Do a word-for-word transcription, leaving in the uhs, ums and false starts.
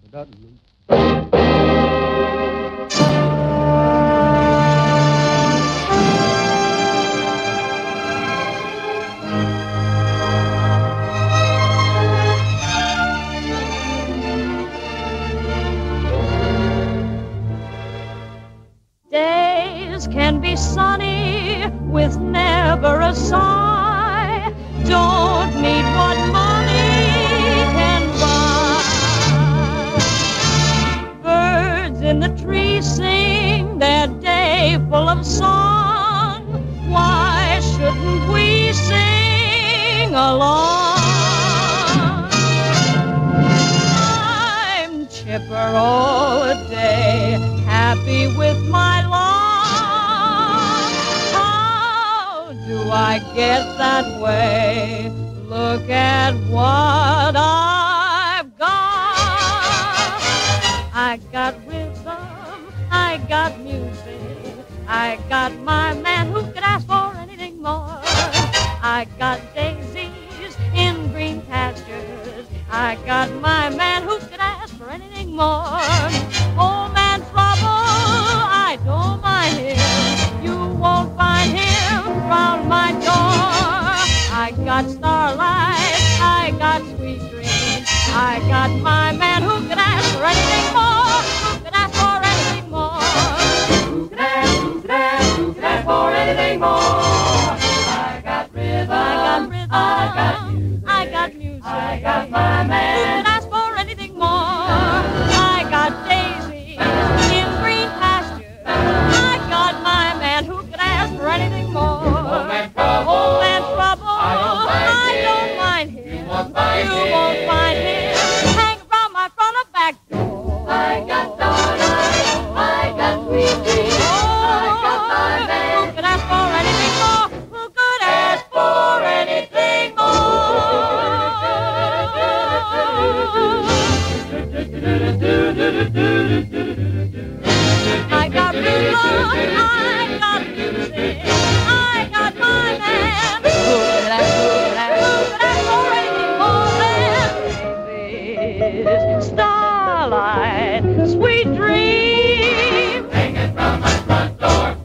Days can be sunny with never a sigh. Don't need what money can buy. Birds in the trees sing their day full of song. Why shouldn't we sing along? I'm chipper all day, happy with my lot. How do I get that way? Look at what I've got. I got rhythm, I got music, I got my man who could ask for anything more. I got daisies in green pastures, I got my man who could ask for anything more. Old man Trouble, I don't mind him. You won't find him round my door. I got starlight, I got sweet dreams, I got my man who could ask for anything more. Who could ask for anything more? Who could ask, who could ask, who could ask for anything more? I got rhythm, I got rhythm, I got music, I got music, I got my man who could ask for anything more. I got daisies in green pastures, I got my man who could ask for anything more. Old man Trouble, old man Trouble, I don't mind him. You won't find you him. Won't find him. Hang around my front or back door. I got starlight, I got sweet dreams, I got my man who could ask for anything more. Who could ask for anything I got rhythm, I got music, I got my man. Who could ask, who could ask, who could ask for anything more than this? Starlight, sweet dream, hanging from my front door.